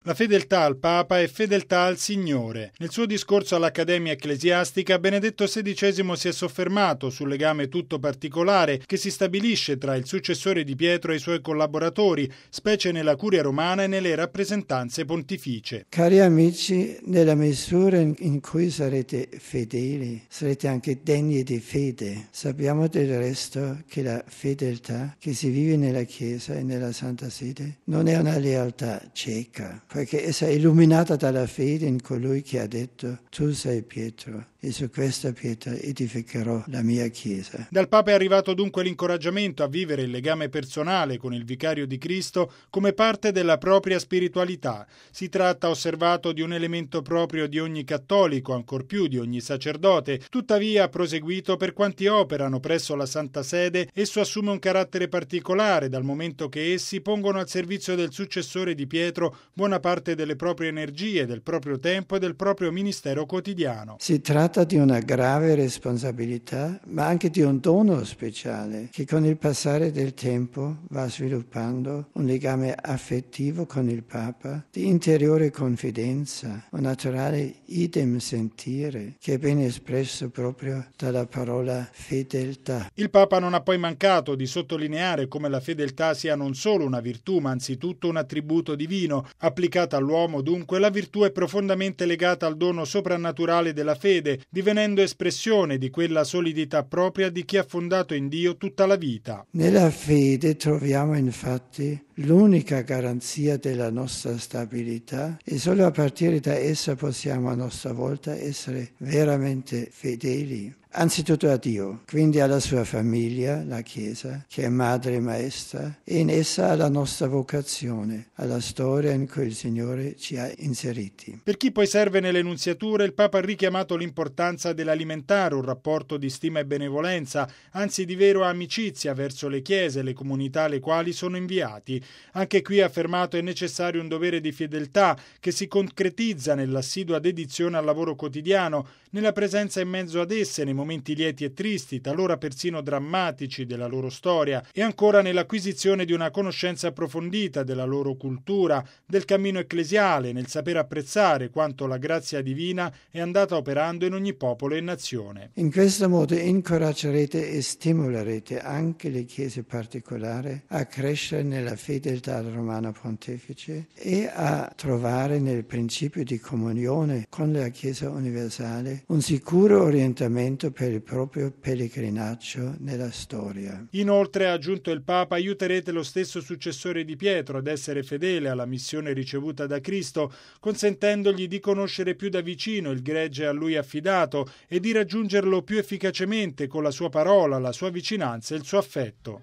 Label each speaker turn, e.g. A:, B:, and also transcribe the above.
A: La fedeltà al Papa è fedeltà al Signore. Nel suo discorso all'Accademia Ecclesiastica, Benedetto XVI si è soffermato sul legame tutto particolare che si stabilisce tra il successore di Pietro e i suoi collaboratori, specie nella Curia Romana e nelle rappresentanze pontificie.
B: Cari amici, nella misura in cui sarete fedeli, sarete anche degni di fede. Sappiamo del resto che la fedeltà che si vive nella Chiesa e nella Santa Sede non è una lealtà cieca, perché essa è illuminata dalla fede in colui che ha detto: tu sei Pietro e su questa pietra edificherò la mia Chiesa.
A: Dal Papa è arrivato dunque l'incoraggiamento a vivere il legame personale con il Vicario di Cristo come parte della propria spiritualità. Si tratta, osservato, di un elemento proprio di ogni cattolico, ancor più di ogni sacerdote. Tuttavia, ha proseguito, per quanti operano presso la Santa Sede, esso assume un carattere particolare dal momento che essi pongono al servizio del successore di Pietro buona parte delle proprie energie, del proprio tempo e del proprio ministero quotidiano.
B: Si tratta di una grave responsabilità, ma anche di un dono speciale che con il passare del tempo va sviluppando un legame affettivo con il Papa, di interiore confidenza, un naturale idem sentire che è ben espresso proprio dalla parola fedeltà.
A: Il Papa non ha poi mancato di sottolineare come la fedeltà sia non solo una virtù, ma anzitutto un attributo divino. Applicata all'uomo, dunque, la virtù è profondamente legata al dono soprannaturale della fede, divenendo espressione di quella solidità propria di chi ha fondato in Dio tutta la vita.
B: Nella fede troviamo infatti l'unica garanzia della nostra stabilità e solo a partire da essa possiamo a nostra volta essere veramente fedeli. Anzitutto a Dio, quindi alla sua famiglia, la Chiesa, che è madre e maestra, e in essa alla nostra vocazione, alla storia in cui il Signore ci ha inseriti.
A: Per chi poi serve nelle nunziature, il Papa ha richiamato l'importanza dell'alimentare un rapporto di stima e benevolenza, anzi di vero amicizia verso le chiese e le comunità alle quali sono inviati. Anche qui ha affermato è necessario un dovere di fedeltà che si concretizza nell'assidua dedizione al lavoro quotidiano, nella presenza in mezzo ad esse nei momenti lieti e tristi, talora persino drammatici della loro storia, e ancora nell'acquisizione di una conoscenza approfondita della loro cultura, del cammino ecclesiale, nel saper apprezzare quanto la grazia divina è andata operando in ogni popolo e nazione.
B: In questo modo incoraggerete e stimolerete anche le chiese particolari a crescere nella fedeltà al Romano Pontefice e a trovare nel principio di comunione con la Chiesa universale un sicuro orientamento per il proprio pellegrinaggio nella storia.
A: Inoltre, ha aggiunto il Papa, aiuterete lo stesso successore di Pietro ad essere fedele alla missione ricevuta da Cristo, consentendogli di conoscere più da vicino il gregge a lui affidato e di raggiungerlo più efficacemente con la sua parola, la sua vicinanza e il suo affetto.